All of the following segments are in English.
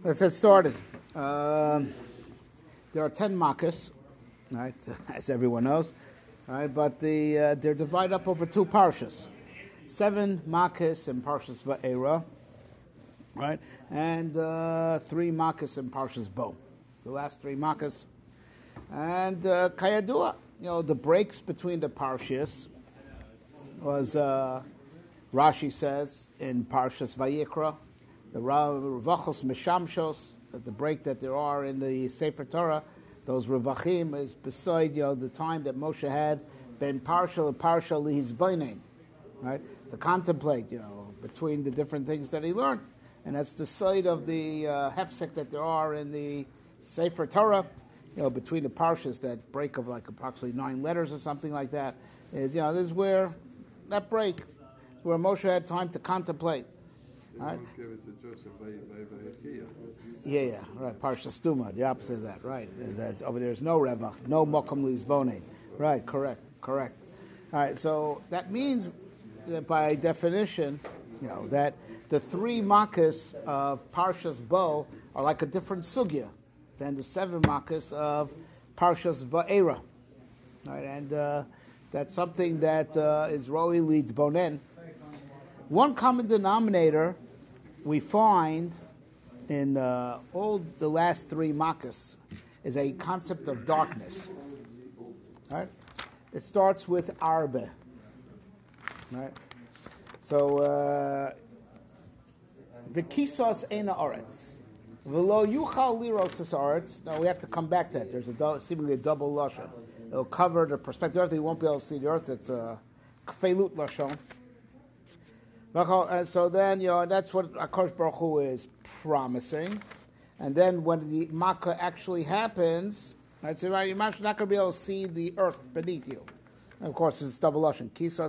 Let's get started. There are 10 makkos, right, as everyone knows, right? But they're divided up over two parshas. 7 makkos in Parshas Va'era, right? And 3 makkos in Parshas Bo. The last 3 makkos. And Kayadua, the breaks between the parshas was, Rashi says, in Parshas Vayikra, the Revachos Meshamshos, that the break that there are in the Sefer Torah, those Revachim is beside the time that Moshe had ben partial his bainim, right? To contemplate, between the different things that he learned, and that's the side of the hefsek that there are in the Sefer Torah, between the parshas, that break of like approximately 9 letters or something like that, is this is where that break, where Moshe had time to contemplate. Right. Yeah, right. Parsha Stuma, the opposite of that, right? That's, over there's no revach, no mokum lizbone. Right, correct. All right, so that means that by definition, that the 3 makkos of Parshas Bo are like a different sugya than the 7 makkos of Parshas Va'era. Right, and that's something that is roi lidbonen. One common denominator we find in all the last 3 makkos is a concept of darkness. Right? It starts with arbe. Right? So, v'kisos eina aretz, v'lo yuchal liros es aretz. Now we have to come back to that. There's seemingly a double lashon. It'll cover the perspective of the earth. You won't be able to see the earth. It's a kfeilut lashon. So then, that's what HaKadosh Baruch Hu is promising. And then when the makkah actually happens, right, so you're not going to be able to see the earth beneath you. And of course, it's double lashon.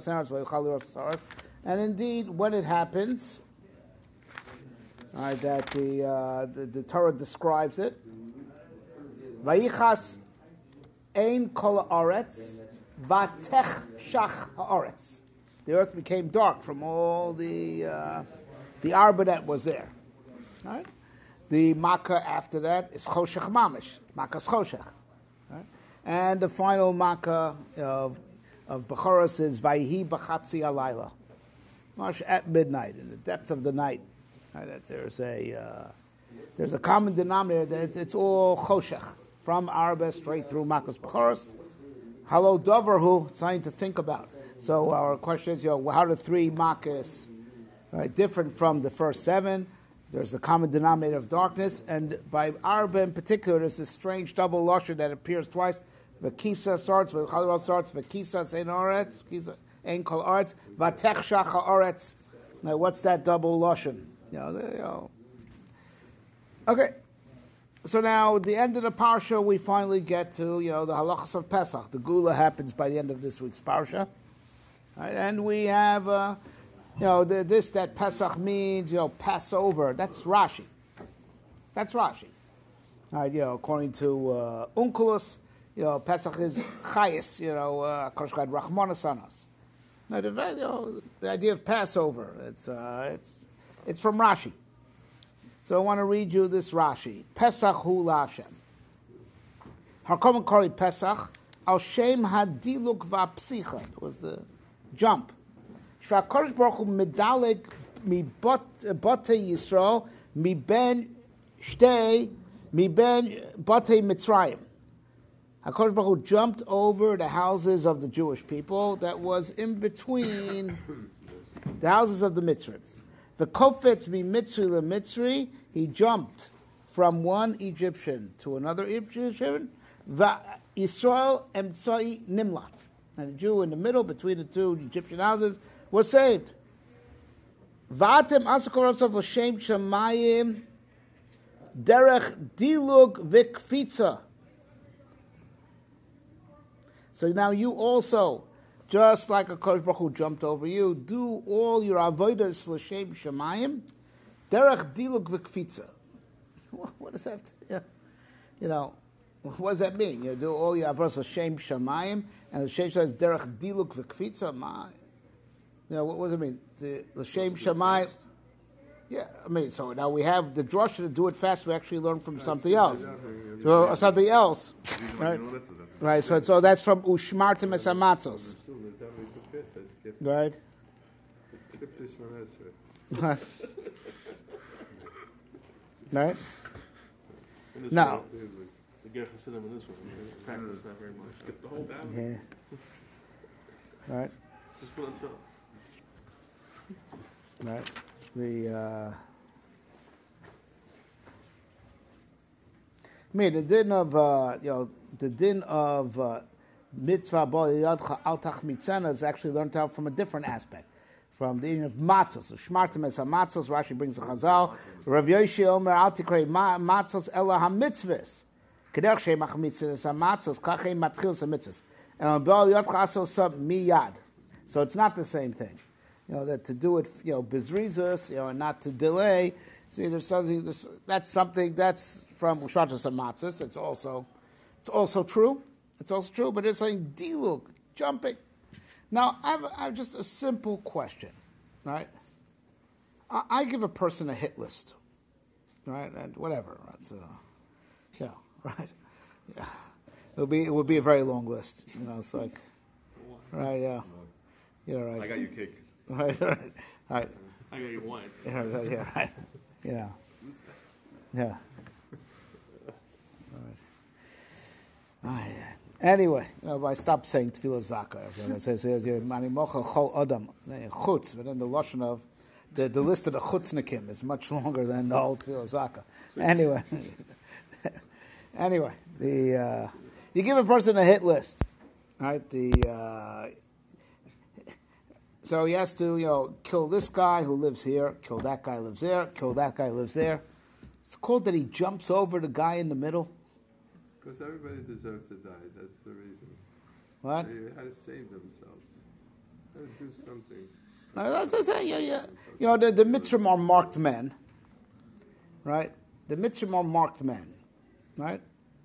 And indeed, when it happens, right, that the Torah describes it, Vayichas ein kol haaretz vatech shach haaretz. The earth became dark from all the arbor that was there. Right? The makkah after that is choshech mamish, makkah's choshech. Right? And the final makkah of Bechoros is vayhi b'chatzi alayla, at midnight, in the depth of the night. Right? That there's a common denominator that it's all choshech from arbor straight through makkah's Bechoros. Halo davarhu, something to think about. So our question is, how do 3 makkos, right, different from the first 7? There's a common denominator of darkness, and by arba in particular, there's this strange double lashon that appears twice. V'kisa starts, v'chalirot starts, v'kisa ein aretz, v'kisa ein kol aretz, v'tech shacha aretz. Now, what's that double lashon? Okay. So now, at the end of the parsha, we finally get to, the halachas of Pesach. The gula happens by the end of this week's parsha. Right? And we have, that Pesach means, Passover. That's Rashi. Right, according to Onkelos, Pesach is Chayis, Kosh God Rachmanas on us. Now, the idea of Passover, it's from Rashi. So I want to read you this Rashi. Pesach hu la'Hashem. Harkom kari Pesach, al shem hadiluk va'psicha. It was the jump. Shva'Kodesh Baruch Hu medaleg mi batei Yisrael mi ben batei Mitzrayim. HaKadosh Baruch Hu jumped over the houses of the Jewish people that was in between the houses of the Mitzrayim. The kofetz mi Mitzri le Mitzri, he jumped from one Egyptian to another Egyptian. Yisrael emtzai nimlat. And the Jew in the middle between the 2 Egyptian houses was saved. V'atem asukor yourself l'shem shamayim derech dilug v'kfitza. So now you also, just like a Kodesh Baruch Hu jumped over you, do all your avodas l'shem shamayim derech dilug v'kfitza. What does that? What does that mean? You do all your avodas l'shem shamayim, and the shem says derech diluk v'kfitza. What does it mean? The l'shem shamayim. Yeah, I mean, so now we have the drasha to do it fast. We actually learn from something else. So, something else, right? Right. So that's from Ushmartim es hamatzos. Right. Right. Now. The Ger Hasidim in this one, practice not very much. Skip the whole battle. Yeah. Right. Just put on top. Right. The din of the din of mitzvah bal yadcha al tachmitzana is actually learned out from a different aspect, from the din of matzos. So shmartim es hamatzos. Rashi brings a chazal. Rav Yoshi Omer al tikrei matzos ela hamitzvos. Kederch shemach mitzvos hamatzos kachem matchil hamitzvos. And bal yadcha aso sub miyad. So it's not the same thing. That to do it, bizrizos, and not to delay. See, there's something. That's something that's from Ushratas Hamatzos. It's also true. It's also true, but it's saying diluk, jumping. Now, I have just a simple question, right? I give a person a hit list, right, and whatever. Right? So, right, yeah. It would be a very long list. It's like, right, yeah, right. I got your cake. Right. I got your wine. Yeah, right. Yeah. Right. Anyway, I stopped saying Tefillah Zaka. It says Mani Mocha Chol Adam Chutz, but then the lashon of the list of the Chutznikim is much longer than the whole Tefillah Zaka. Anyway, you give a person a hit list, right? So he has to, kill this guy who lives here, kill that guy lives there, kill that guy lives there. It's called that he jumps over the guy in the middle. Because everybody deserves to die. That's the reason. What? They had to save themselves. They had to do something. That's what I'm saying. Yeah. The Mitzrim are marked men, right? The Mitzrim are marked men, right?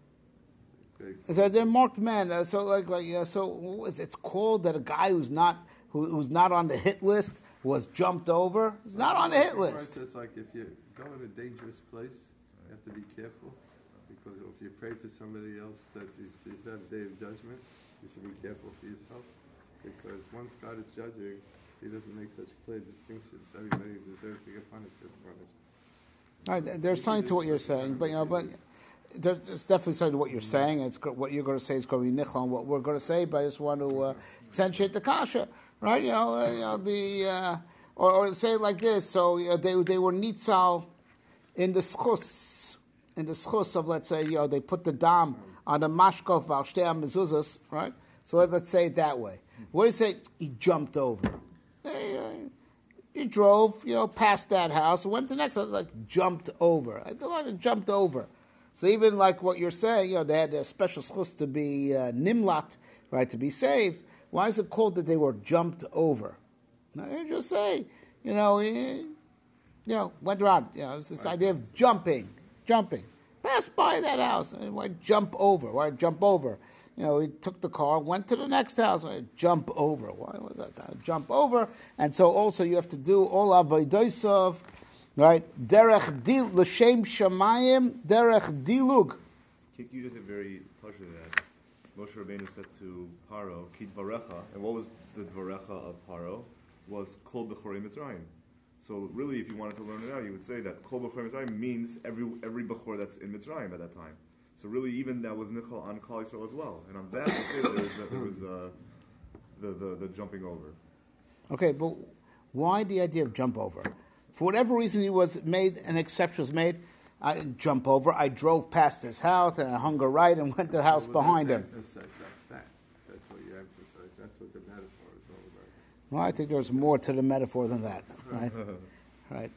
So they're marked men. So it's called that a guy who's not on the hit list was jumped over. He's not on the hit list. It's like if you go in a dangerous place, you have to be careful. Because if you pray for somebody else that you should have day of judgment, you should be careful for yourself. Because once God is judging, He doesn't make such clear distinctions. Everybody who deserves to get punished gets punished. All right, there's something to what you're saying, but there's definitely something to what you're saying. It's what you're going to say is going to be nichel on what we're going to say, but I just want to accentuate the kasha, right? Or say it like this. So they were nitzal in the schus of, let's say, they put the dam on the mashkov al shtei mezuzas, right? So let's say it that way. What do you say? He jumped over. He drove, past that house, went to the next house, jumped over. Jumped over. So even like what you're saying, they had a special schus to be nimlat, right, to be saved. Why is it called that they were jumped over? Now, you just say, went around. It's this idea of jumping. Pass by that house. Why jump over? Why jump over? He took the car, went to the next house. Why jump over? Why was that? Jump over. And so also you have to do all avodaysov, right? Derech dil l'shem shamayim, derech dilug. You did a very pleasure that Moshe Rabbeinu said to Paro, Ki dvarecha, and what was the dvarecha of Paro? Was Kol B'chorei Mitzrayim. So really, if you wanted to learn it out, you would say that Kol B'chorei Mitzrayim means every B'chor that's in Mitzrayim at that time. So really, even that was Nichol on Klal Yisrael as well. And on that, we say that there was the jumping over. Okay, but why the idea of jump over? For whatever reason, an exception was made. I didn't jump over. I drove past his house and I hung a right and went to the house behind him. That's what you emphasize. That's what the metaphor is all about. Well, I think there's more to the metaphor than that, right? Right.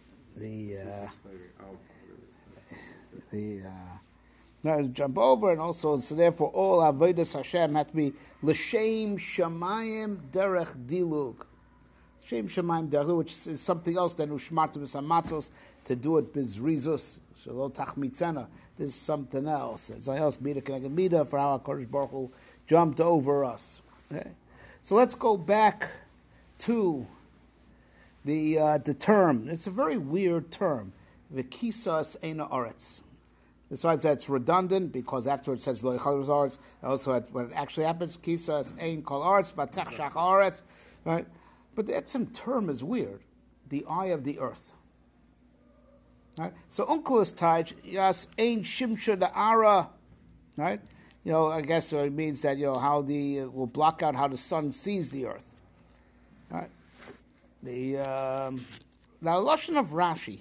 Now jump over, and also so therefore all avodas Hashem have to be l'shem shamayim derech dilug. L'shem shamayim derech dilug, which is something else than ushmartu b'samatzos, to do it bizrizus shelo tachmitzena. This is something else. It's something else. Mida keneged mida, for how HaKadosh Baruch Hu jumped over us. Okay? So let's go back to the term. It's a very weird term. V'kisas eina aretz. Besides that, it's redundant because after it says v'lo yichal aretz, and also when it actually happens, kisas ein kol aretz v'tech shach aretz, right? But the etzem term is weird. The eye of the earth. Right? So Onkelos Taj, yes, ein shimsha da'ara, right? I guess it means that how the will block out how the sun sees the earth. Right? The now lashon of Rashi.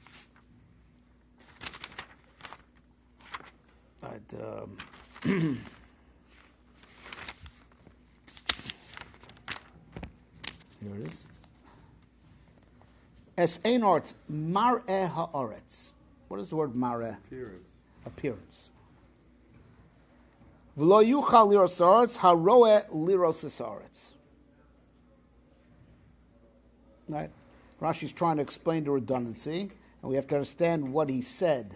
Right, here it is. Es ein arts mar'eh ha'aretz. What is the word mar'eh? Appearance. V'lo yuchal liros ha'aretz ha'roeh liros ha'aretz. Right? Rashi's trying to explain the redundancy, and we have to understand what he said.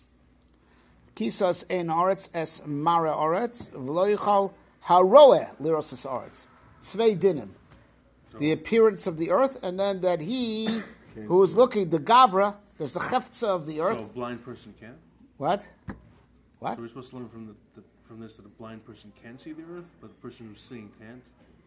Kisas ein aretz es mar'eh aretz v'lo yuchal ha'roeh liros ha'aretz. Tzvei dinim. The appearance of the earth, and then that he who is looking, the Gavra, there's the Cheftza of the earth. So a blind person can? What? So we're supposed to learn from this that a blind person can see the earth, but the person who's seeing can't?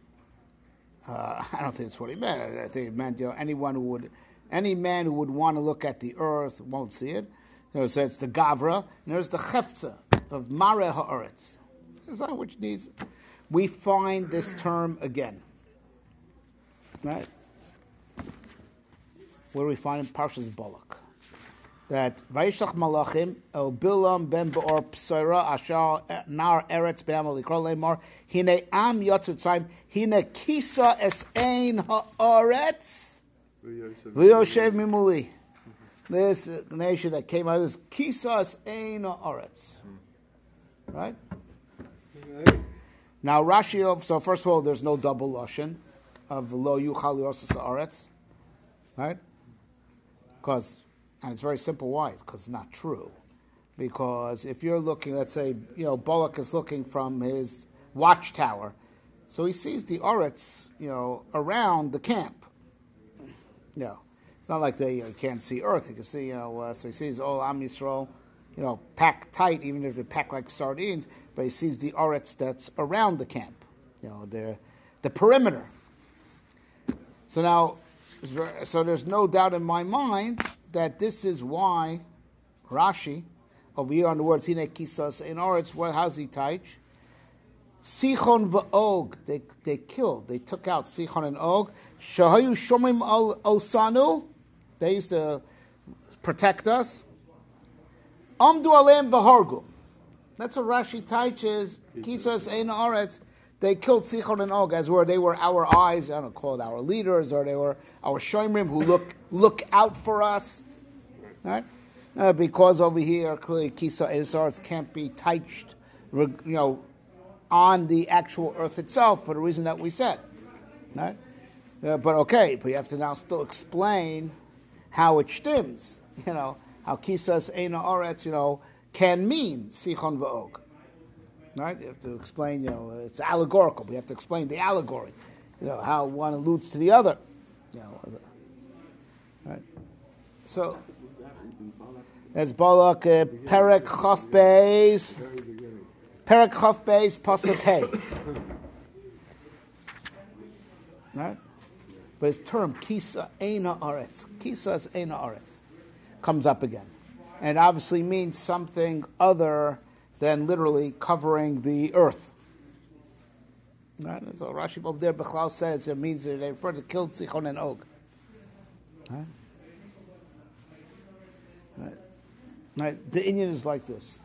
I don't think that's what he meant. I think it meant any man who would want to look at the earth won't see it. So it's the Gavra, and there's the Cheftza of Mareh Ha'aretz. Which needs. We find this term again. Right? Where do we find in Parshas Balak? That Vayishlach Malachim El Bilam ben Beor Psaira Ashar Nar Eretz Be'amal Likro Leimar Hine Am Yotzut Tzayim Hine Kisa Es Ein Ha'aretz V'Yoshev Mimuli. This nation that came out of this Kisa Es Ein Ha'aretz. Right? Now Rashi. So first of all, there's no double lashon of Lo Yuchal Liros Ha'aretz. Right? And it's very simple. Why? Because it's not true. Because if you're looking, let's say, Balak is looking from his watchtower, so he sees the Oretz, around the camp. It's not like they can't see Earth. You can see, so he sees all Am Yisrael, packed tight, even if they're packed like sardines. But he sees the Oretz that's around the camp, the perimeter. So there's no doubt in my mind that this is why Rashi, over here on the words Hine Kisas in Oretz, how's he teach? Sichon v'og, they killed, they took out Sichon and Og. Shahayu shomim al osanu, they used to protect us. Amdu aleim v'hargu. That's what Rashi teaches. Kisas in Oretz. They killed Sichon and Og as they were our eyes, I don't call it our leaders, or they were our shomrim who look out for us. Right? Because over here, clearly, Kisa and Eretz can't be touched, on the actual earth itself for the reason that we said. Right? But you have to now still explain how it stems. How Kisas Eina Oretz, can mean Sichon v'Og. Right? You have to explain, it's allegorical. We have to explain the allegory, how one alludes to the other. Right? So, that's Balak, Perek Chaf Beis, Pasuk Hey. Right? But his term, Kisa Eina Aretz, Kisas Eina Aretz, comes up again. And it obviously means something other than literally covering the earth. Right? So Rashi over there, Bechlal says it means that they refer to killed Sichon and Og. Right? Right. Right. The Indian is like this.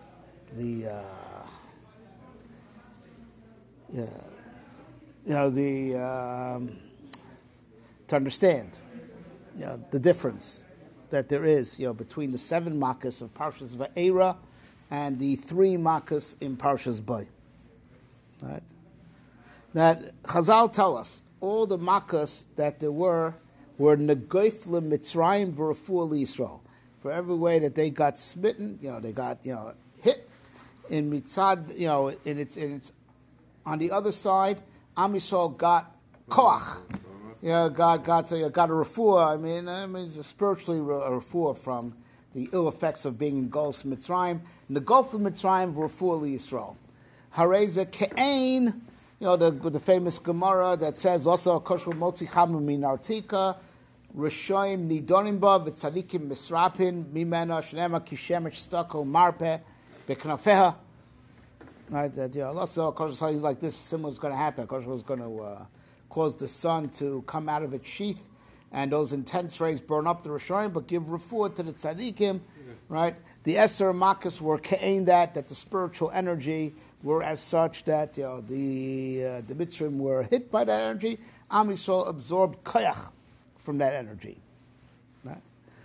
To understand, the difference that there is, between the 7 makas of Parshas Va'era and the 3 makas in Parshas Bay. Right? That Chazal tell us all the makas that there were negoif leMitzrayim v'refuah liYisrael. For every way that they got smitten, they got hit in mitzad, in its on the other side, Am Yisrael got koach. God said, you got a refuah. I mean, it's spiritually a refuah from the ill effects of being in Gulf Mitzrayim. In the Gulf of Mitzrayim, refuah li-Yisrael. Hareza ke'ain, the famous Gemara that says, also, kosher motzi chamu min artika, Rishoim nidonim ba v'tzadikim misrapin mimena shnema kishemesh stako marpe beknafeha. Right, that also something like this similar is going to happen. Kosh was going to cause the sun to come out of its sheath, and those intense rays burn up the Rishoim, but give refuah to the tzadikim. Right, the Eser Makkos were ke'ain that the spiritual energy were as such that the Mitzrayim were hit by that energy. Am Yisrael absorbed koyach from that energy. Right?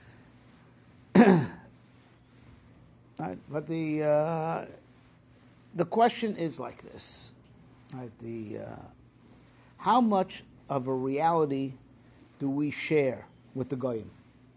Right? But the question is like this. Right? How much of a reality do we share with the Goyim?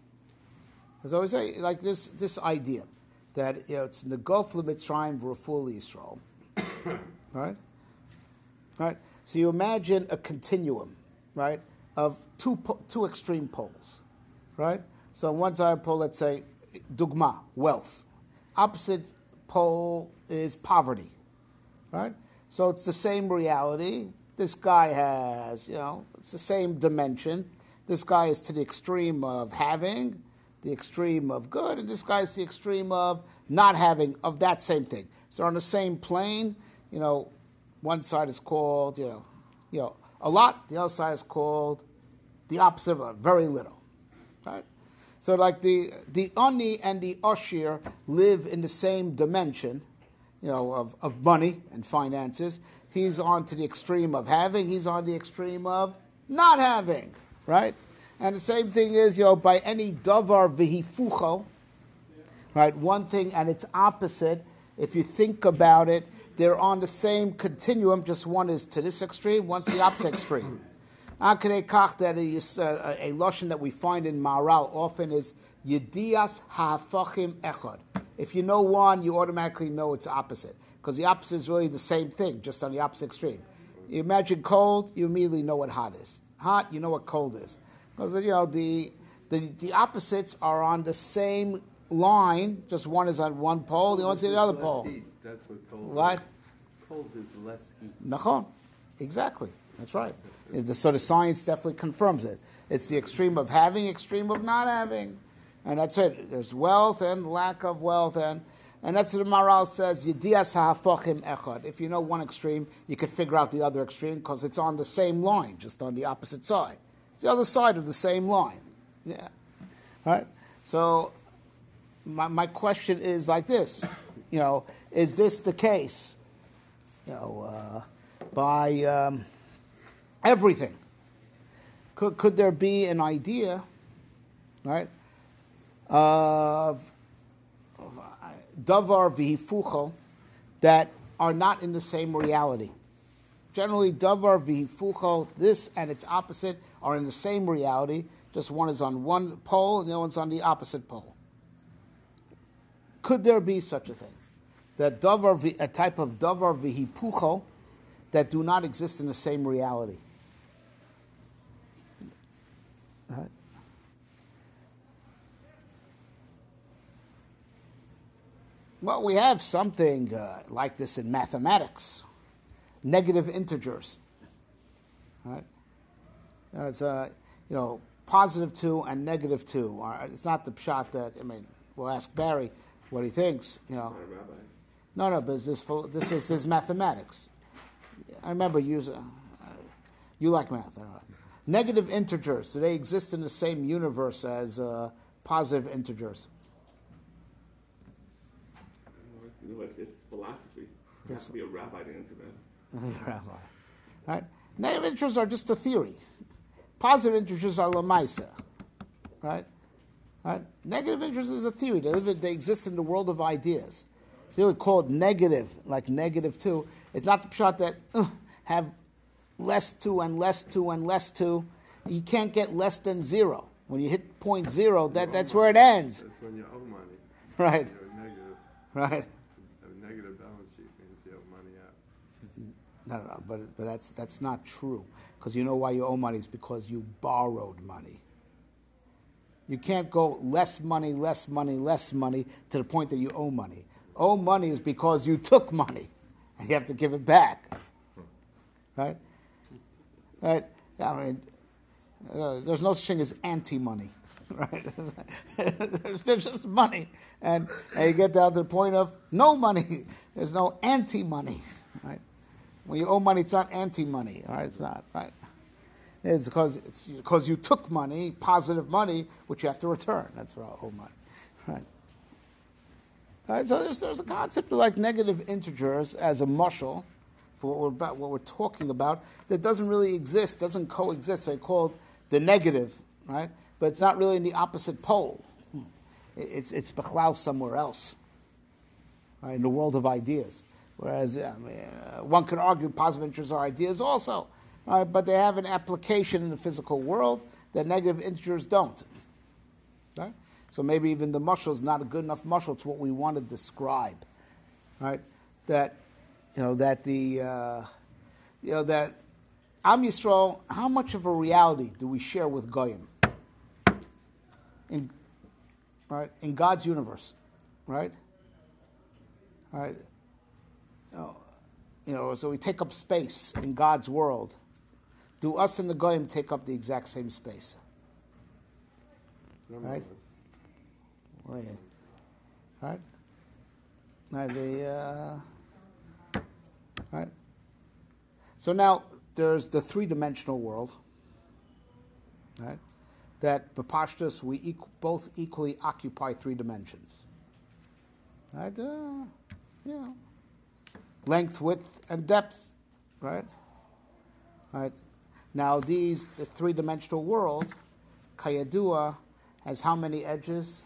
As I always say, like this idea that it's Negov L'Mitzrayim V'Refuah Yisrael. Right? Right? So you imagine a continuum, right, of two extreme poles, right? So on one side of the pole, let's say, dugma, wealth. Opposite pole is poverty, right? So it's the same reality. This guy has, it's the same dimension. This guy is to the extreme of having, the extreme of good, and this guy is the extreme of not having, of that same thing. So on the same plane, one side is called, a lot. The other side is called the opposite of very little, right? So like the Ani and the Oshir live in the same dimension, of money and finances. He's on to the extreme of having. He's on the extreme of not having, right? And the same thing is, by any davar v'hifucho, right? One thing and its opposite. If you think about it, they're on the same continuum. Just one is to this extreme, one's the opposite extreme. Akadei kach, that a lashon that we find in Maharal often is Yedias ha'afachim echad. If you know one, you automatically know its opposite, because the opposite is really the same thing, just on the opposite extreme. You imagine cold, you immediately know what hot is. Hot, you know what cold is, because the opposites are on the same line. Just one is on one pole, the other is on the other pole. Heat. That's what cold What? is. Cold is less heat. Nachon. Exactly. That's right. So the science definitely confirms it. It's the extreme of having, extreme of not having. And that's it. There's wealth and lack of wealth. And that's what the Maharal says, Yedias ha'afachim echad. If you know one extreme, you can figure out the other extreme, because it's on the same line, just on the opposite side. It's the other side of the same line. Yeah. Right? So my question is like this. Is this the case? By everything. Could there be an idea, right, of davar v'hifucho that are not in the same reality? Generally, davar v'hifucho, this and its opposite, are in the same reality. Just one is on one pole and the other one's on the opposite pole. Could there be such a thing? That a type of davar v'hipucho that do not exist in the same reality. Right. Well, we have something like this in mathematics. Negative integers. Right. It's positive 2 and negative 2. It's not the pshat that, we'll ask Barry what he thinks, No, but this is mathematics. I remember you like math. Negative integers, do they exist in the same universe as positive integers? It's philosophy. It has to be a rabbi to answer that. Rabbi. Right? Negative integers are just a theory. Positive integers are lamaisa. Right? Right? Negative integers is a theory. They exist in the world of ideas. So they would call it negative, like negative 2. It's not the pshat that have less 2 and less 2 and less 2. You can't get less than 0. When you hit point 0, that's where it ends. That's when you owe money. Right. You're negative. Right. A negative balance sheet means you owe money out. No. But that's not true. Because you know why you owe money? It's because you borrowed money. You can't go less money to the point that you owe money. Owe money is because you took money, and you have to give it back. Right? Right? I mean, there's no such thing as anti-money. Right? There's just money. And you get down to the point of no money. There's no anti-money. Right? When you owe money, it's not anti-money. All right? It's not. Right? It's because you took money, positive money, which you have to return. That's what I owe money. Right? All right, so there's a concept of like negative integers as a mushal for what we're talking about that doesn't really exist, doesn't coexist. They're called the negative, right? But it's not really in the opposite pole. It's bechlal somewhere else, right, in the world of ideas. Whereas one could argue positive integers are ideas also, right? But they have an application in the physical world that negative integers don't. Right? So maybe even the mushal is not a good enough mushal to what we want to describe, right? That that Am Yisrael, how much of a reality do we share with Goyim? In God's universe, right? Right. So we take up space in God's world. Do us and the Goyim take up the exact same space? Right? Right? Right? So now there's the three-dimensional world, right? That B'Pashtus we both equally occupy 3 dimensions. Right? Length, width, and depth, right? Right? Now the 3-dimensional world, Kayadua, has how many edges?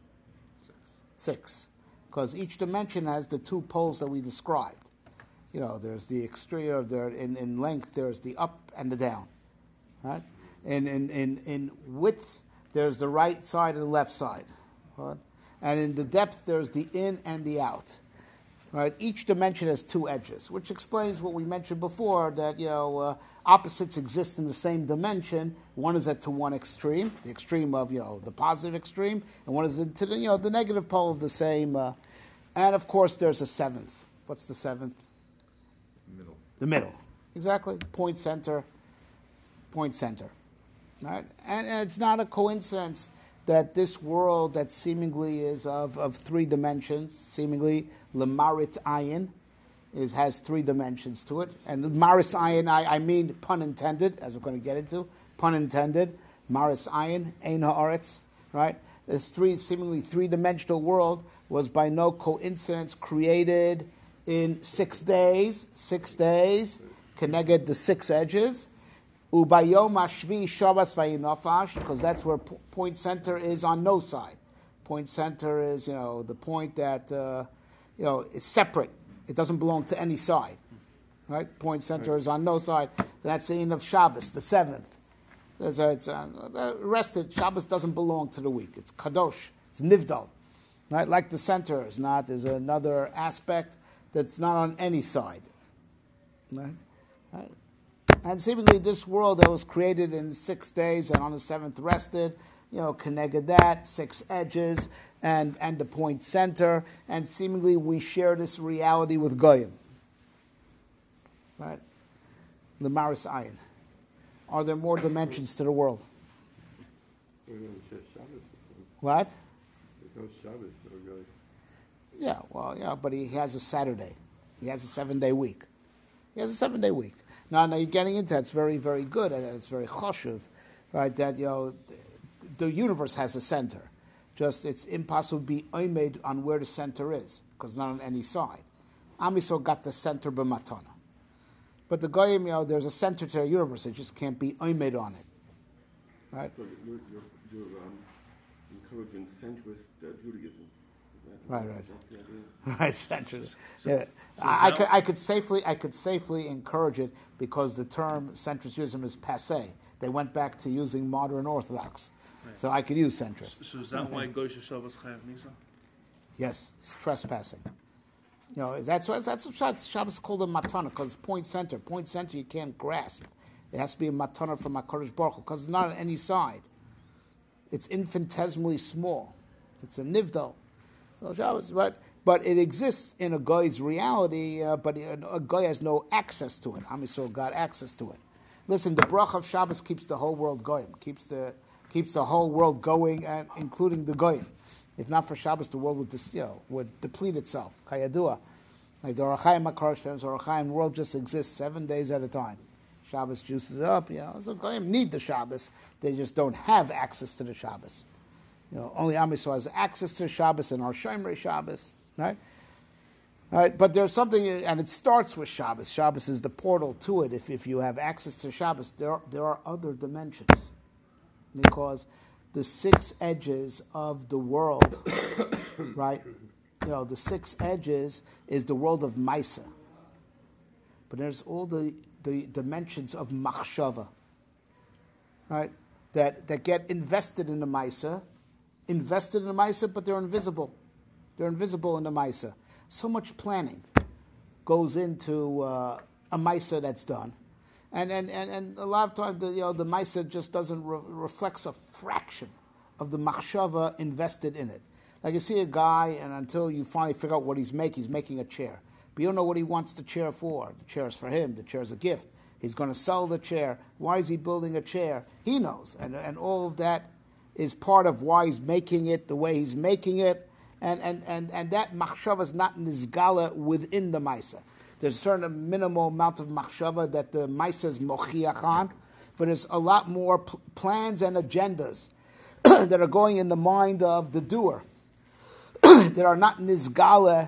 6. Because each dimension has the 2 poles that we described. There's the extreme, in length, there's the up and the down. Right? In width, there's the right side and the left side. Right? And in the depth, there's the in and the out. Right? Each dimension has 2 edges, which explains what we mentioned before, that opposites exist in the same dimension. One is to one extreme, the extreme of the positive extreme, and one is to the negative pole of the same. And of course, there's a 7th. What's the 7th? Middle. The middle, exactly. Point center. Right? And it's not a coincidence that this world that seemingly is of 3 dimensions, seemingly Lemarit Ayin, has 3 dimensions to it. And Maris Ayin, I mean pun intended, as we're going to get into, pun intended, Maris Ayin, Ein Haaretz, right? This seemingly 3-dimensional world was by no coincidence created in 6 days, connected the 6 edges. Ubayom Hashvi Shabbos Vayinofash, because that's where point center is on no side. Point center is, the point that, is separate. It doesn't belong to any side. Right? Point center is on no side. That's the end of Shabbos, the 7th. The rest of Shabbos doesn't belong to the week. It's Kadosh. It's Nivdal. Right? Like the center is another aspect that's not on any side. Right? Right? And seemingly this world that was created in 6 days and on the 7th rested, connected that, 6 edges, and the point center, and seemingly we share this reality with Goyim. Right? The Maris Ayin. Are there more dimensions to the world? What? There's no Shabbos, no Goyim. Yeah, but he has a Saturday. He has a 7-day week. Now you're getting into that. It's very, very good, and it's very choshev, right? That the universe has a center. Just it's impossible to be oimed on where the center is, because not on any side. Am Yisrael got the center b'matana, but the goyim, there's a center to the universe. It just can't be oimed on it, right? So you're encouraging centrist Judaism. Right. That's the idea. Right, centrist. Yeah. I could safely encourage it because the term centrist Judaism is passé. They went back to using modern Orthodox, so I could use centrist. So is that why Goy Shabbos Chayav Nisa? Yes, it's trespassing. That's what Shabbos is called a matana, because it's point center. Point center you can't grasp. It has to be a matana from HaKadosh Baruch Hu, because it's not on any side. It's infinitesimally small. It's a nivdal. So Shabbos, but it exists in a guy's reality, but a guy has no access to it. Am Yisrael got access to it. Listen, the bracha of Shabbos keeps the whole world going, keeps the whole world going, and including the goyim. If not for Shabbos, the world would deplete itself. Kayadua, like the Orach Chaim Makar Shem, the Orach Chaim world just exists 7 days at a time. Shabbos juices up, so goyim need the Shabbos. They just don't have access to the Shabbos. Only Am Yisrael has access to Shabbos and our Shomrei Shabbos, right? Right, but there's something, and it starts with Shabbos. Shabbos is the portal to it. If you have access to Shabbos, there are other dimensions, because the 6 edges of the world, right? The 6 edges is the world of Maisa, but there's all the dimensions of Machshava, right? That get invested in the Maisa, but they're invisible. They're invisible in the Maisa. So much planning goes into a Maisa that's done. And a lot of times, the Maisa just doesn't reflects a fraction of the Machshava invested in it. Like you see a guy, and until you finally figure out what he's making a chair. But you don't know what he wants the chair for. The chair is for him. The chair is a gift. He's going to sell the chair. Why is he building a chair? He knows. And all of that is part of why he's making it the way he's making it. And that machshava is not nizgala within the maisa. There's a certain minimal amount of machshava that the maisa is mochiach on, but there's a lot more plans and agendas that are going in the mind of the doer that are not nizgala,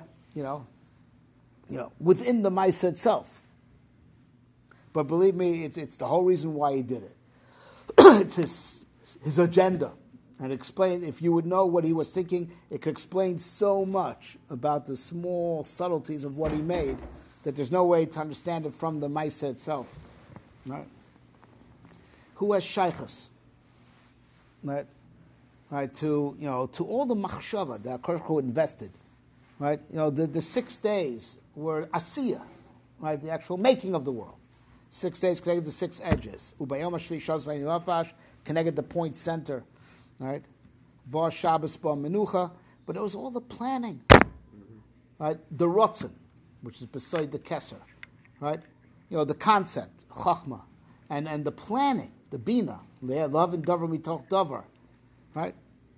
within the maisa itself. But believe me, it's the whole reason why he did it. It's his agenda. And explain, if you would know what he was thinking, it could explain so much about the small subtleties of what he made that there's no way to understand it from the Maisa itself. Right? Who has shaykhs? Right? Right? To all the machshava that HaKadosh invested. Right? The 6 days were asiyah, right? The actual making of the world. 6 days connected to 6 edges. Ubayom Shvi Shaz Vayilafash connected the point center. Right, Bar Shabbos, Bar Menucha, but it was all the planning, right? The Rotzen, which is beside the Kesser, right? The concept, Chachma, and the planning, the Bina, love and Davar mitoch Davar, right?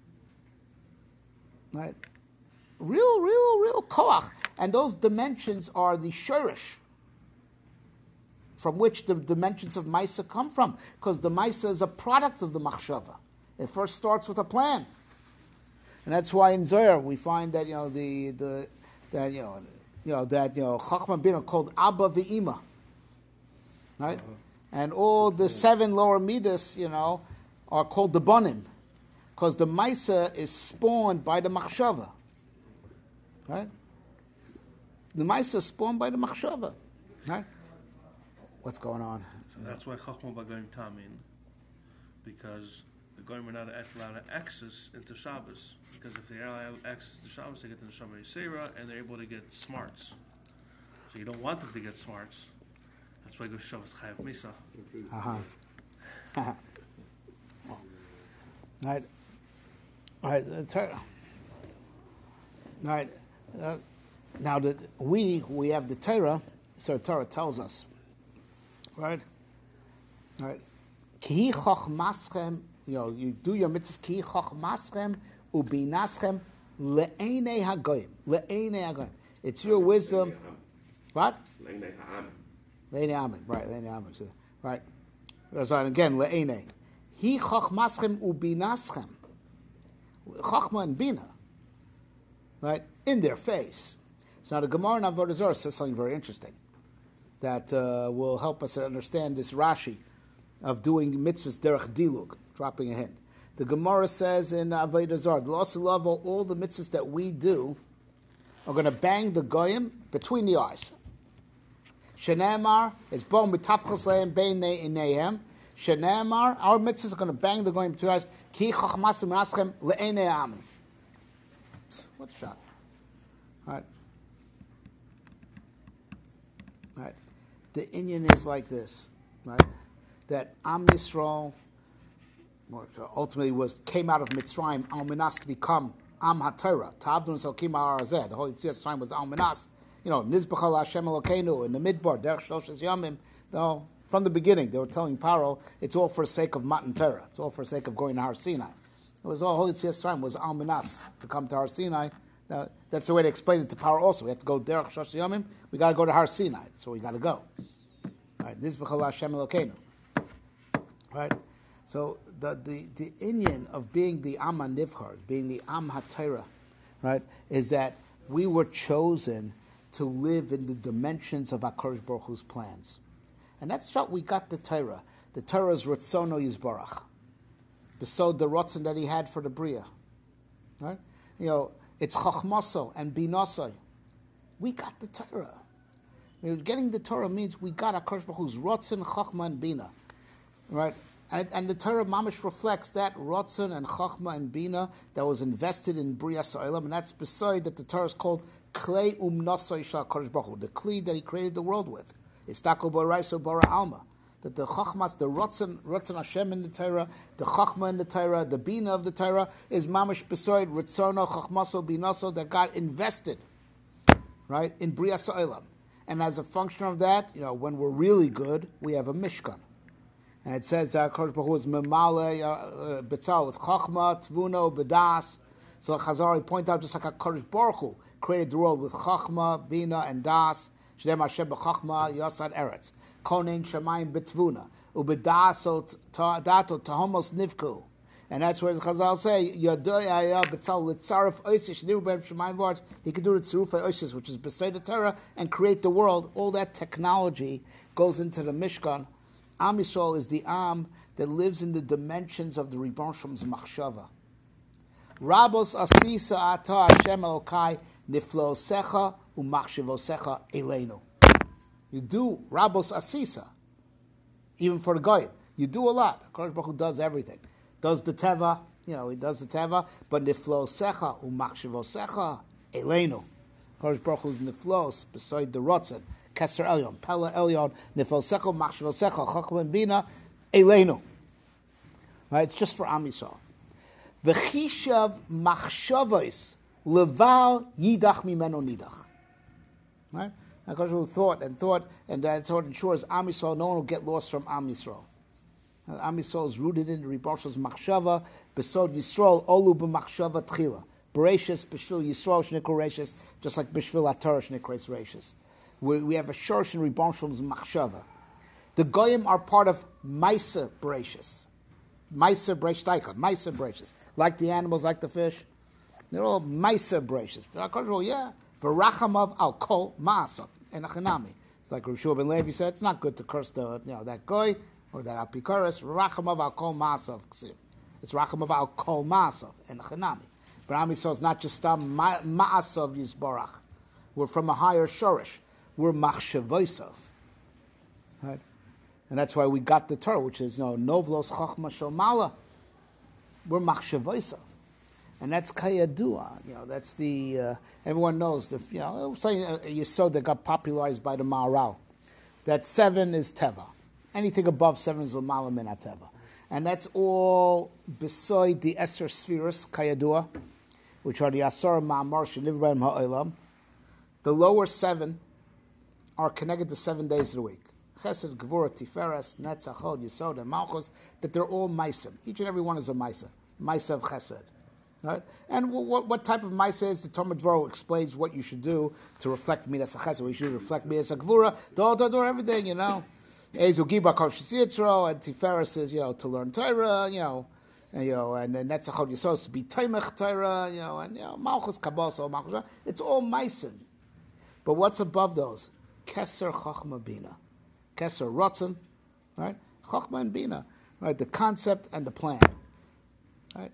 Right, real koach, and those dimensions are the shorish, from which the dimensions of Maisa come from, because the Maisa is a product of the Machshava. It first starts with a plan, and that's why in Zohar we find that Chachma Bina called Abba Ve'ima, right? And all the 7 lower midas, are called the Bonim, because the Maisa is spawned by the Machshava, right? The Maisa is spawned by the Machshava, right? What's going on? So that's why Chachma B'Goyim Tamin, because the goyim are not allowed access into Shabbos, because if they allow access to Shabbos, they get the Shomrei Seira, and they're able to get smarts. So you don't want them to get smarts. That's why the Shabbos Chayav Misa. Right. Right. Now that we have the Torah, so the Torah tells us, right? Ki chochmaschem. You do your mitzvahs ki chochmaschem ubinaschem le'enei hagoyim. Le'enei hagoyim. It's your wisdom. What? Le'enei ha'am. Le'enei amen. Right. Le'enei amen. Right. So again, le'enei. Hi chochmaschem ubinaschem. Chochma and bina. Right in their face. So now the Gemara in Avodah Zarah says something very interesting that will help us understand this Rashi of doing mitzvahs derech dilug. Dropping a hint. The Gemara says in Avodah Zarah, all the mitzvahs that we do are going to bang the goyim between the eyes. Shenemar is bom b'tafchos lehem bein neihem. Shenemar, our mitzvahs are going to bang the goyim between the eyes. Ki chachmas v'manaschem le'enei amin. What's shot? All right. Right? The inyan is like this, right? That Am Yisrael ultimately came out of Mitzrayim al minas to become Am HaTorah. Ta'avdun Salkim Ha'arazeh. The Holy Mitzrayim was al minas. Nizbachal Hashem Elokeinu in the Midbar, Derech Shloshas Yamim. No, from the beginning, they were telling Paro, it's all for the sake of Matan Torah. It's all for the sake of going to Har Sinai. It was all Holy Mitzrayim was al minas to come to Har Sinai. Now, that's the way they explained it to Paro also. We have to go Derech Shloshas Yamim. We got to go to Har Sinai. So we got to go. Right? Nizbachal Hashem Elokeinu. Right? So the inyan of being the Am HaNivchar, being the Am HaTorah, right, is that we were chosen to live in the dimensions of HaKadosh Baruch Hu's plans. And that's what we got the Torah. The Torah is Ratzono Yizbarach. Besod the Ratzon that he had for the Bria. Right? It's Chachmaso and Binasai. We got the Torah. Getting the Torah means we got HaKadosh Baruch Hu's Ratzon, Chachma, and Bina. Right? And the Torah Mamish reflects that Ratzon and Chachma and Bina that was invested in Bria Sa'olam, and that's beside that the Torah is called Klei Nasai Shal HaKadosh Baruch Hu, the Kli that he created the world with. Istako Boraiso Bara Alma. That the Chachmas, the Ratzon Hashem in the Torah, the Chachma in the Torah, the Bina of the Torah is Mamish beside Ratzono, Chachmaso, Binaso that God invested, right, in Bria Sa'olam. And as a function of that, when we're really good, we have a Mishkan. And it says that HaKadosh Baruch Hu is Memale Betzal with Chachma, Tvuno, Bedas. So Chazari point out just like HaKadosh Baruch Hu created the world with Chachma, Bina, and Das. Shdem Hashem b'Chachma Yasad Eretz. Konen Shemayim Betvuna. Ubedaso Dato Tahomos Nivku. And that's where the Chazal say, Yadoya Betzal Litzarif Oisish Nivbem Shemayim Vards. He could do the Tzaruf Oisish, which is beside the Torah, and create the world. All that technology goes into the Mishkan. Am Yisrael is the Am that lives in the dimensions of the Ribbon Shalom's Machshava. Rabos Asisa Ata Hashem Elokai Niflo Secha Umachshivosecha Eleinu. You do Rabos Asisa, even for the Goyim. You do a lot. HaKadosh Baruch Hu does everything. Does the Teva, he does the Teva, but Niflo Secha Umachshivosecha Eleinu. HaKadosh Baruch Hu is Niflos beside the Ratzon. Keser Elyon, Pella Elyon, Nifel Secho, Machshvel Secho, Chachma Bina, Eleinu. Right? It's just for Am Yisrael. V'chishav machshavos leval yidach mimeno nidach. Right? HaKadosh Baruch Hu thought, and that's what ensures Am Yisrael, no one will get lost from Am Yisrael. Am Yisrael is rooted in the Ribosh's machshava, besod Yisrael, olu b'machshava tchila. Bereshis, b'shvil Yisrael, shnikol reishis, just like b'shvil HaTorah, shnikol reishis. We have a shorsh in Ribbon Shalom's machshava. The goyim are part of Maisa Bereshis. Maisa Beresh Daikon, Maisa Bereshis. Like the animals, like the fish. They're all Maisa Bereshis. V'rachamav al kol ma'asav. And achanami. It's like Rav Shua ben Levi said, it's not good to curse that goy or that apikoros. V'rachamav al kol ma'asav. It's rachamav al kol ma'asav. And achanami. But Am Yisrael is not just ma'asav yisborach. We're from a higher shorish. We're machshavosav, right? And that's why we got the Torah, which is novlos chachma shomala. We're machshavosav, and that's kayadua. That's the everyone knows the saying a yesod that got popularized by the Maharal. That 7 is teva. Anything above 7 is l'mala min teva, and that's all beside the Eser Sfiros kayadua, which are the Asar Ma'amar sheniv b'hem ha'olam. The lower 7 are connected to 7 days of the week. Chesed, Gevurah, Tiferes, Netzach, Hod, Yesod, and Malchus, that they're all Maisim. Each and every one is a Maisa. Maisa of Chesed. Right? And what type of Maisa is? The Talmud Dvaro explains what you should do to reflect Midas HaChesed. We should reflect Midas HaGevurah, everything, Ezu Giba Kov Shesitzro, and Tiferes is, to learn Torah, and then Netzach, Hod, Yesod, to be Taimach Torah, and, Malchus, Kabbalah, Malchus. It's all Maisim. But what's above those? Keser Chachma Bina. Keser Ratzon, right? Chachma and Bina, right? The concept and the plan, right?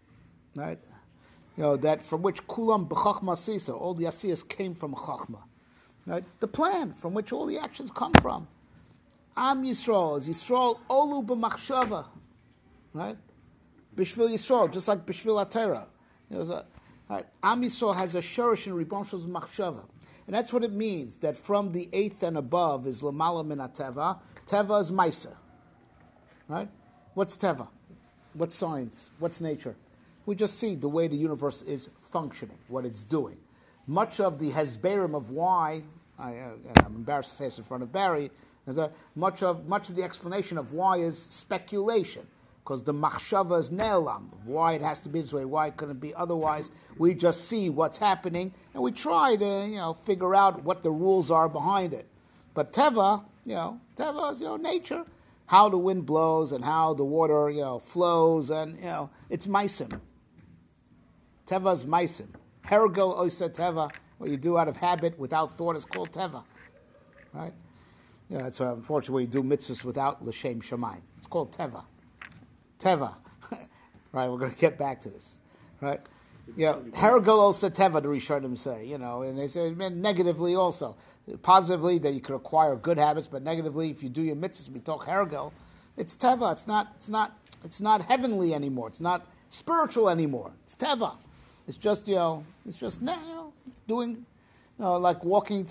That from which Kulam B'Chachma Sisa, all the Asiyas came from Chachma, right? The plan from which all the actions come from. Am Yisrael is Yisrael Olu B'Machshava, right? B'Shvil Yisrael, just like B'Shvil HaTorah. Right? Am Yisrael has a shorish in Ribbon Shalom's Machshava. And that's what it means, that from the eighth and above is Lamala min Teva. Teva is Maisa. Right? What's Teva? What's science? What's nature? We just see the way the universe is functioning, what it's doing. Much of the Hesberim of why, and I'm embarrassed to say this in front of Barry, much of the explanation of why is speculation, because the machshava is ne'elam, why it has to be this way, why it couldn't be otherwise. We just see what's happening, and we try to figure out what the rules are behind it. But Teva, Teva is nature, how the wind blows and how the water flows, and it's meisim. Teva is meisim. Hergel oisa teva, what you do out of habit without thought is called teva, right? That's why, unfortunately, when you do mitzvahs without l'shem shamayim, it's called teva. Teva, right? We're going to get back to this, right? Hergel oisa teva, the Rishonim say, and they say negatively also, positively that you could acquire good habits, but negatively if you do your mitzvahs mitoch hergel, it's teva. It's not heavenly anymore. It's not spiritual anymore. It's teva. It's just doing, like walking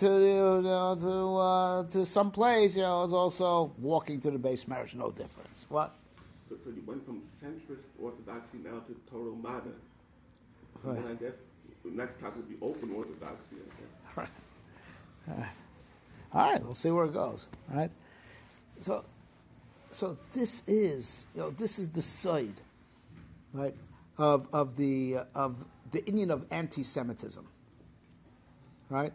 to some place. Is also walking to the base marriage. No difference. What? So you went from centrist orthodoxy now to total modern. Right. And I guess the next topic would be open orthodoxy. Right. All right. We'll see where it goes. All right. So this is the side, right, of the Indian of anti-Semitism, right?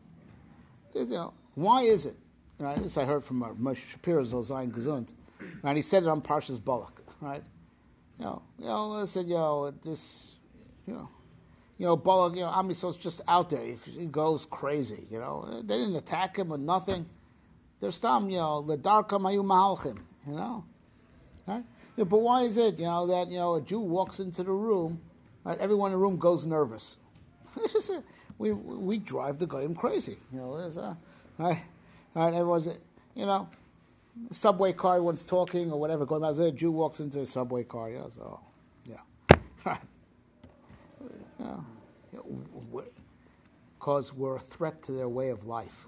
Why is it? Right? This I heard from Moshe Shapiro Zozayin Gesund, and he said it on Parshas Balak, right? I said, Balak, Am Yisrael's just out there. If he goes crazy, they didn't attack him with nothing. They're stam, ledarkam hayu mahalchim, right? But why is it, that a Jew walks into the room, right? Everyone in the room goes nervous. It's just we drive the goyim crazy, right? Everyone's, subway car, everyone's talking or whatever. Going out there, a Jew walks into a subway car, right? Because we're a threat to their way of life,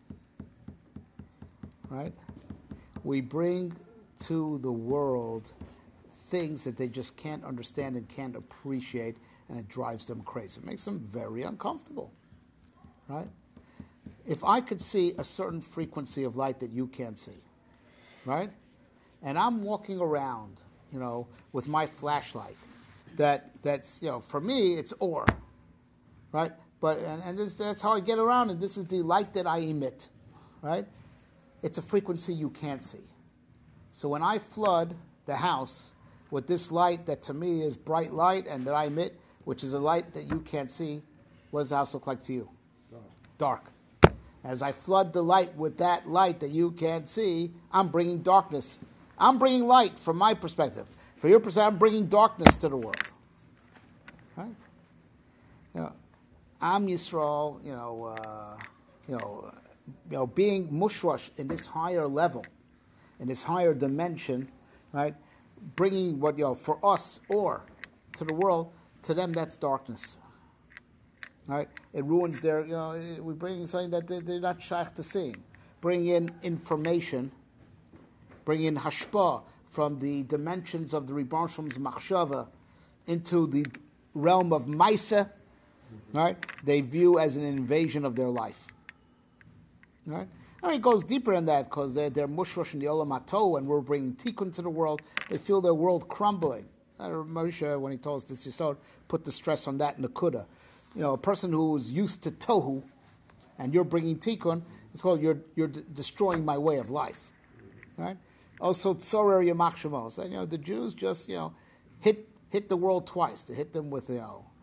right? We bring to the world things that they just can't understand and can't appreciate, and it drives them crazy. It makes them very uncomfortable, right? If I could see a certain frequency of light that you can't see, right? And I'm walking around, with my flashlight, that's for me it's ore, right? But that's how I get around, and this is the light that I emit, right? It's a frequency you can't see. So when I flood the house with this light that to me is bright light and that I emit, which is a light that you can't see, what does the house look like to you? Dark. As I flood the light with that light that you can't see, I'm bringing darkness. I'm bringing light from my perspective. From your perspective, I'm bringing darkness to the world. Right? Am Yisrael, being mushrash in this higher level, in this higher dimension, right? Bringing what, for us or to the world, to them that's darkness. Right? It ruins their, we bring something that they're not shaykh to seeing. Bring in information, bring in hashpah from the dimensions of the Rebbeinu Shalom's machshava into the realm of maisa, right? They view as an invasion of their life. Right? It goes deeper than that because they're mushrosh in the olam hato, and we're bringing tikkun to the world. They feel their world crumbling. Marisha, when he told us this yisod, put the stress on that nakuda. A person who is used to tohu, and you're bringing tikkun, it's called you're destroying my way of life, right? Also, tzorer yamach shemos. The Jews just hit the world twice. To hit them with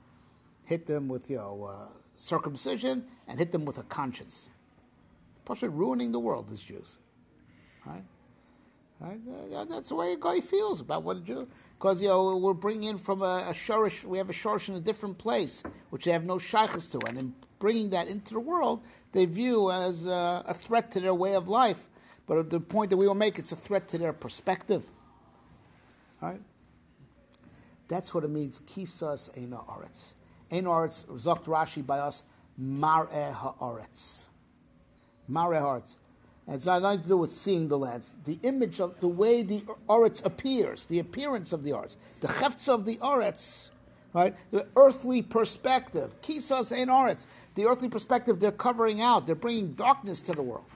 circumcision and hit them with a conscience. Partially ruining the world, these Jews, right? That's the way a guy feels about what a Jew. Because we're bringing in from a shorish, we have a shorish in a different place, which they have no shaykhs to, and in bringing that into the world, they view as a threat to their way of life. But at the point that we will make, it's a threat to their perspective. Right? That's what it means. Kisas eino aretz. Eino aretz, zokt Rashi by us, Mar'eh ha'aretz. Mar'eh ha'aretz. And it's not nothing to do with seeing the lands. The image of the way the Oretz appears, the appearance of the Oretz, the Chefts of the Oretz, right? The earthly perspective. Kisas ein Oretz. The earthly perspective they're covering out. They're bringing darkness to the world.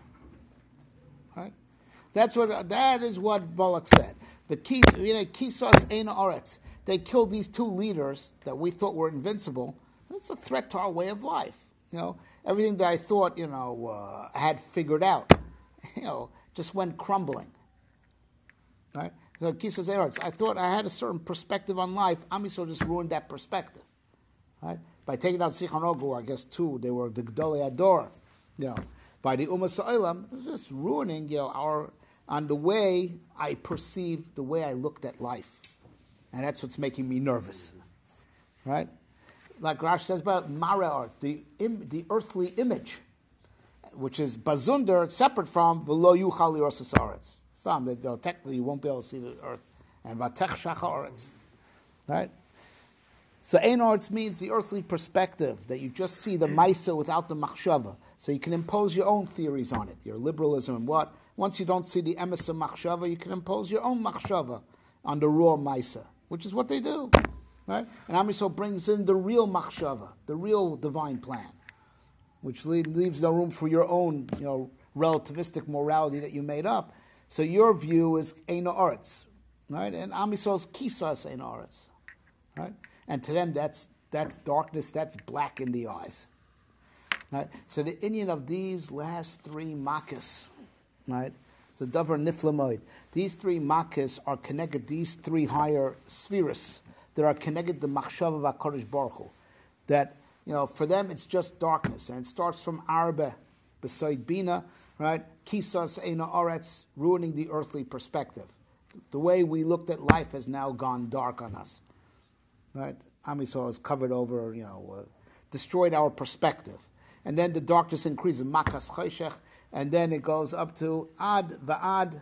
Right? That is what Balak said. The Kisas ein Oretz. They killed these two leaders that we thought were invincible. It's a threat to our way of life. Everything that I thought, I had figured out, just went crumbling. Right? So Kisas ein Oretz. I thought I had a certain perspective on life. Am Yisrael just ruined that perspective. Right? By taking out Sichon Ogu, I guess two, they were the Gdolei Ador. By the Ummah Sa'ilam, it was just ruining, on the way I perceived, the way I looked at life. And that's what's making me nervous. Right? Like Rash says about Mareh, the earthly image, which is Bazunder, separate from V'lo Yuchal Liros Haaretz. Some, technically you won't be able to see the earth. And Vatech Shacha Haaretz. Right? So Ein Oretz means the earthly perspective, that you just see the Maisa without the Machshava. So you can impose your own theories on it, your liberalism and what. Once you don't see the emes of Machshava, you can impose your own Machshava on the raw Maisa, which is what they do. Right? And Am Yisrael brings in the real Machshava, the real divine plan, which leaves no room for your own relativistic morality that you made up. So your view is Ein Oretz. Right? And Am Yisrael's Kisas Ein Oretz. Right? And to them, that's darkness, that's black in the eyes. Right? So the inyan of these last three makkahs, right? So davar niflamoid. These three makkahs are connected. These three higher spheres that are connected to machshava v'Hakadosh Baruch Hu. That for them it's just darkness, and it starts from arba beside bina, right? Kisas eina oretz, ruining the earthly perspective. The way we looked at life has now gone dark on us. Right? Am Yisrael has covered over, destroyed our perspective. And then the darkness increases, makas chayshech, and then it goes up to ad va'ad,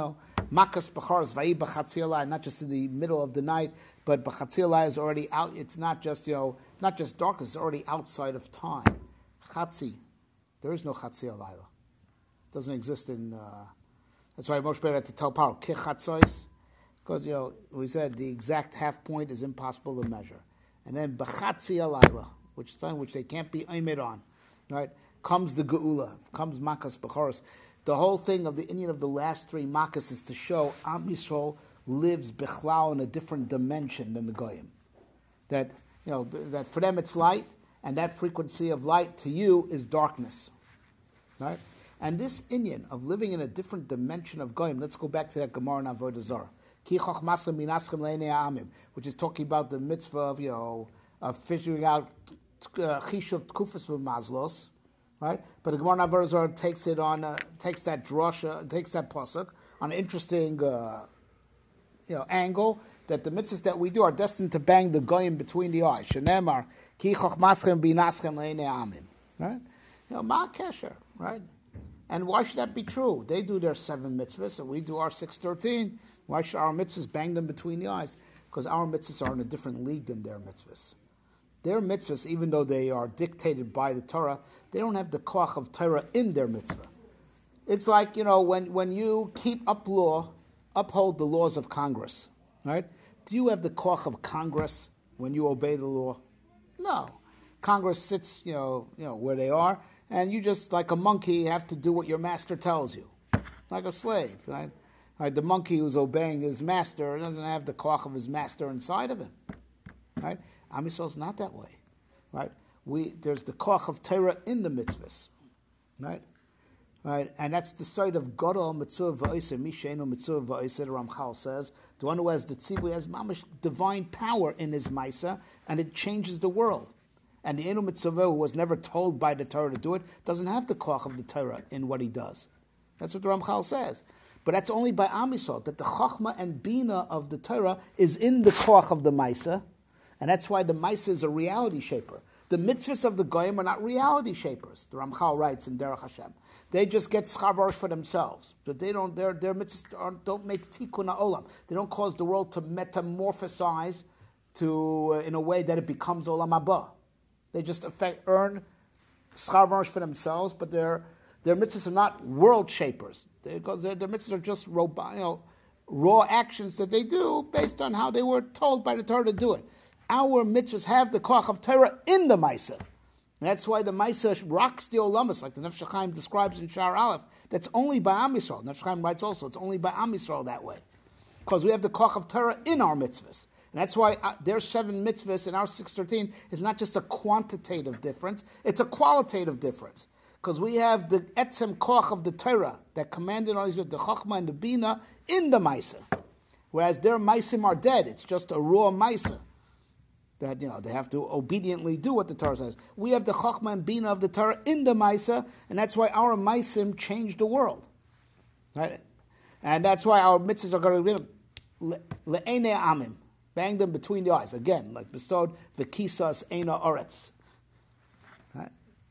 makas b'charos va'i b'chatzilai, not just in the middle of the night, but b'chatzilai is already out. It's not just, not just darkness, it's already outside of time. Chatzi, there is no chatzilai. It doesn't exist in, that's why Moshe Rabbeinu had to tell Paro, kichatzois, because, we said the exact half point is impossible to measure. And then b'chatzi alayla, which is something which they can't be aimed on. Right? Comes the geula, comes makas b'choros. The whole thing of the inyan of the last three makas is to show Am Yisrael lives bichlal in a different dimension than the goyim. That that for them it's light, and that frequency of light to you is darkness. Right? And this inyan of living in a different dimension of goyim. Let's go back to that Gemara in Avodah Zarah. Ki chochmasem minaschem le'nei ha'amim, which is talking about the mitzvah of figuring out Chishuv Tkufas v'Mazlos, right? But the Gemara Avodah Zarah takes it on, takes that drasha, takes that pasuk on an interesting, angle that the mitzvahs that we do are destined to bang the goyim between the eyes. Shenemar ki chochmaschem binaschem le'nei amim, right? Ma kesher, right? And why should that be true? They do their 7 mitzvahs, and we do our 613. Why should our mitzvahs bang them between the eyes? Because our mitzvahs are in a different league than their mitzvahs. Their mitzvahs, even though they are dictated by the Torah, they don't have the koach of Torah in their mitzvah. It's like, when you uphold the laws of Congress, right? Do you have the koach of Congress when you obey the law? No. Congress sits, where they are, and you just, like a monkey, have to do what your master tells you. Like a slave, right? Right? The monkey who's obeying his master doesn't have the koach of his master inside of him, right? Am Yisrael is not that way, right? There's the koach of Torah in the mitzvahs, right? Right, and that's the side of Gadol Mitzvah Va'iseh, Misheinu Mitzvah Va'iseh. Ramchal says the one who has the tzibur has mamish divine power in his ma'isa, and it changes the world. And the Enu Mitzvah, who was never told by the Torah to do it, doesn't have the koach of the Torah in what he does. That's what the Ramchal says. But that's only by Am Yisrael, that the chachma and bina of the Torah is in the koach of the ma'isa. And that's why the Maisa is a reality shaper. The mitzvahs of the Goyim are not reality shapers. The Ramchal writes in Derech Hashem. They just get schar for themselves. But they don't. Their mitzvahs don't make tikkun ha'olam. They don't cause the world to metamorphosize in a way that it becomes olam haba. They just earn schar v'osh for themselves, but their mitzvahs are not world shapers, because their mitzvahs are just raw actions that they do based on how they were told by the Torah to do it. Our mitzvahs have the koach of Torah in the Maisa. That's why the Maisa rocks the Olamas, like the Nefesh HaChaim describes in Shar Aleph. That's only by Am Yisrael. Nefesh HaChaim writes also, it's only by Am Yisrael that way. Because we have the koach of Torah in our mitzvahs. And that's why their 7 mitzvahs and our 613 is not just a quantitative difference, it's a qualitative difference. Because we have the etzem koach of the Torah that commanded on Israel, the Chochmah and the Bina, in the Maisa. Whereas their Maisim are dead, it's just a raw Maisa. That they have to obediently do what the Torah says. We have the Chochmah and Bina of the Torah in the Maisa, and that's why our Maisim changed the world. Right? And that's why our mitzvahs are going to be le'enei amim, bang them between the eyes. Again, like bestowed v'kisas eina oretz. Right?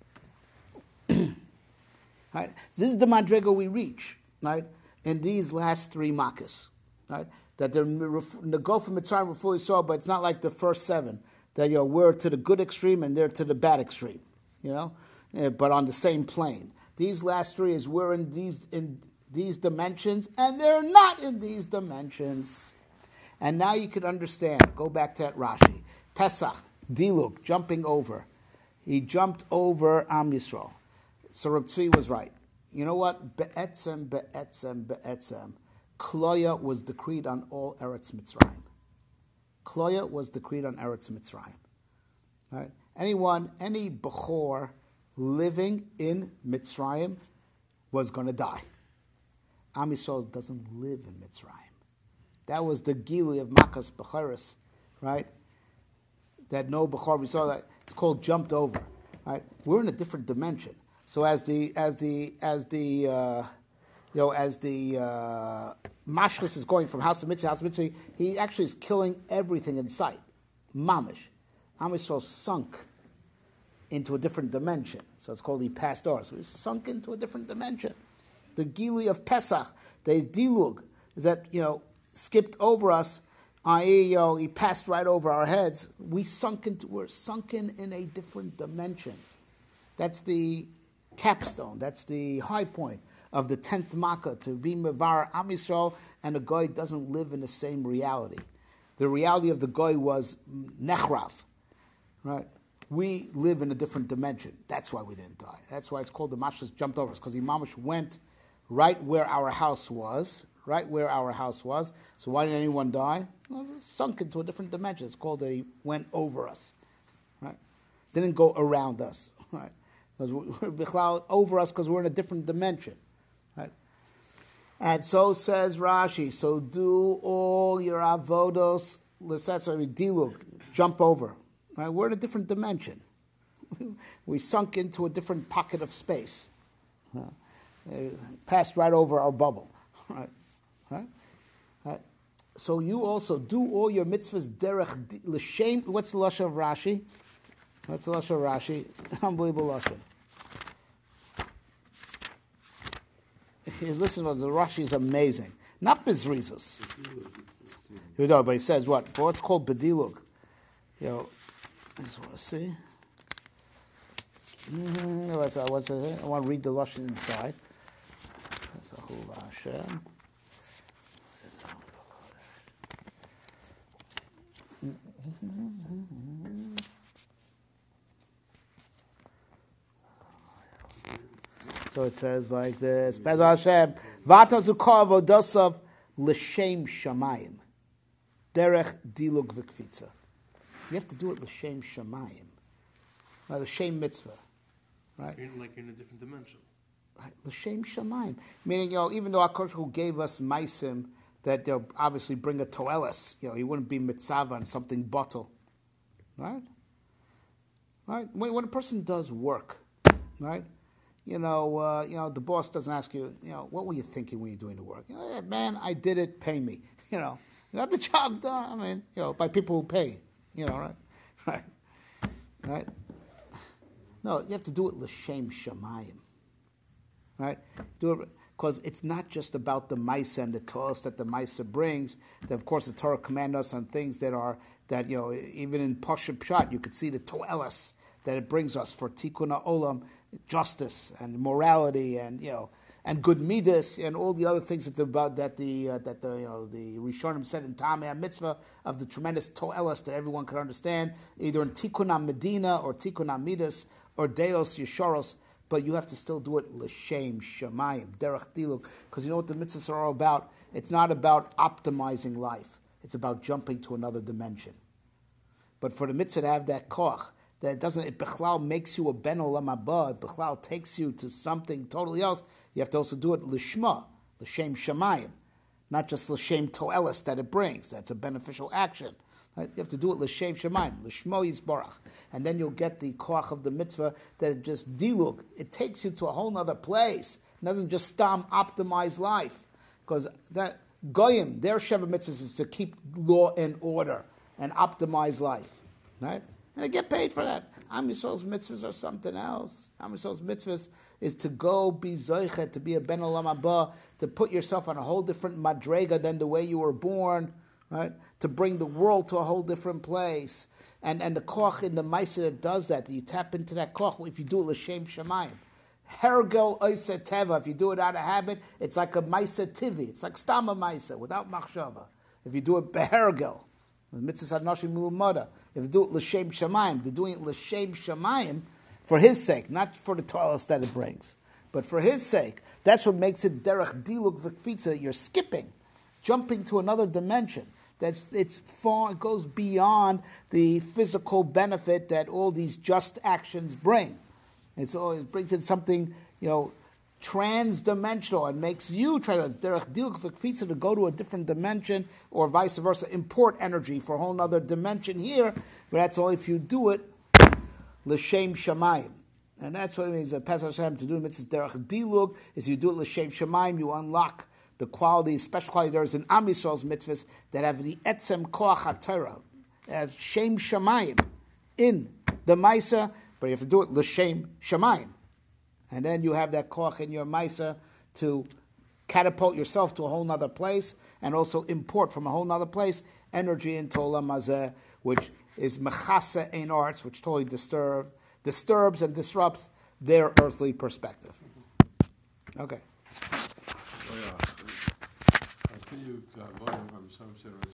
Right? This is the madrega we reach, right? In these last 3 makas, right? That the Gulf of Mitzrayim were fully saw, but it's not like the first 7 that we're to the good extreme and they're to the bad extreme, but on the same plane. These last 3 is we're in these dimensions and they're not in these dimensions. And now you could understand. Go back to that Rashi. Pesach, Diluk, jumping over. He jumped over Am Yisrael. So Reb Tzvi was right. You know what? Be'etzem. Kloya was decreed on all Eretz Mitzrayim. Kloya was decreed on Eretz Mitzrayim. Right? Any Bechor living in Mitzrayim was going to die. Am Yisrael doesn't live in Mitzrayim. That was the Gili of Makas Bechoros, right? That no Bechor, we saw that it's called jumped over. Right? We're in a different dimension. So as the Mashchus is going from house to mitzvah, he actually is killing everything in sight. Mamish. Am Yisrael sunk into a different dimension. So it's called he passed over. So he's sunk into a different dimension. The Gili of Pesach, there's Dilug, is that, skipped over us, i.e., he passed right over our heads. We're sunken in a different dimension. That's the capstone. That's the high point of the 10th Makkah, to be Mevar Am Yisrael, and the Goy doesn't live in the same reality. The reality of the Goy was Nechrav, right? We live in a different dimension. That's why we didn't die. That's why it's called the Mashchus jumped over us, because the Mamash went right where our house was. So why didn't anyone die? Well, it sunk into a different dimension. It's called he went over us, right? Didn't go around us, right? Because we're over us because we're in a different dimension. Right? And so says Rashi, so do all your avodos, dilug, jump over. Right? We're in a different dimension. We sunk into a different pocket of space. Passed right over our bubble. Right? So you also do all your mitzvahs derech l'shem. What's the lashon of Rashi? Unbelievable lashon. Listen, the Rashi is amazing. Not bezrizus. But he says what? For what's called bedilug. I just want to see. What's it? I want to read the lashon inside. That's a whole Hashem. So it says like this: Bez Hashem, Vata Zukar Vodosav L'Shem Shamayim, Derech Dilug V'Kfitza. You have to do it L'Shem Shamayim, L'Shem Mitzvah, right? Like in a different dimension. Right, L'Shem Shamayim, meaning even though HaKadosh Hu gave us Maisim that obviously bring a toelis, he wouldn't be mitzvah on something bottle, right? Right. When a person does work, right? The boss doesn't ask you, what were you thinking when you're doing the work? Hey, man, I did it, pay me. You got the job done. I mean, by people who pay, right? No, you have to do it l'shem shamayim, right? Do it because it's not just about the Maisa and the Torah that the Maisa brings. That of course the Torah commands us on things that even in Pashup Pshat you could see the Toelas that it brings us for tikkun olam, justice and morality, and and good midas, and all the other things that the Rishonim said in Tamei Mitzvah of the tremendous to'elas that everyone could understand, either in tikkun medina or tikkun midas or deos yeshoros. But you have to still do it l'shem shamayim derech diluk, because you know what the mitzvahs are all about. It's not about optimizing life; it's about jumping to another dimension. But for the mitzvah to have that koch, that it bechlal makes you a ben olam haba, it bechlal takes you to something totally else. You have to also do it lishma, l'shem shamayim, not just l'shem to'elis that it brings. That's a beneficial action. Right? You have to do it l'shem shamayim, l'shmo yisbarach, and then you'll get the koach of the mitzvah that it just diluk. It takes you to a whole other place. It doesn't just stam optimize life, because that goyim, their sheva mitzvahs is to keep law and order and optimize life, right? And they get paid for that. Am Yisrael's mitzvahs are something else. Am Yisrael's mitzvahs is to go be zoichet, to be a ben olam haba, to put yourself on a whole different madrega than the way you were born, right? To bring the world to a whole different place. And the koch in the maisa that does that you tap into that koch if you do it l'shem shamayim. Hergel oiseh teva, if you do it out of habit, it's like a maisa tivi. It's like stama maisa, without machshava. If you do it behergel, the mitzvah hadnoshim mulumada. If you do it l'shem shamayim, they're doing it l'shem shamayim for his sake, not for the toilets that it brings, but for his sake. That's what makes it derech diluk v'kfitza. You're skipping, jumping to another dimension. It goes beyond the physical benefit that all these just actions bring. It brings in something, trans-dimensional, and makes you try to derech diluk v'kfitza to go to a different dimension, or vice versa, import energy for a whole other dimension here. But that's all if you do it l'shem shamayim, and that's what it means. Pesach Hashem to do mitzvah derech diluk is you do it l'shem shamayim, you unlock the quality, special quality there is in Am Yisrael's mitzvahs that have the etzem koach haTorah, have shem shamayim in the maisa, but you have to do it l'shem shamayim. And then you have that koach in your maisa to catapult yourself to a whole other place, and also import from a whole other place energy into olam hazeh, which is mechasa ein arts, which totally disturbs and disrupts their earthly perspective. Okay.